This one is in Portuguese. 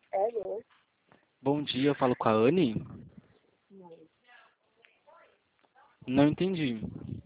Alô? Bom dia, eu falo com a Anne? Não. Não entendi.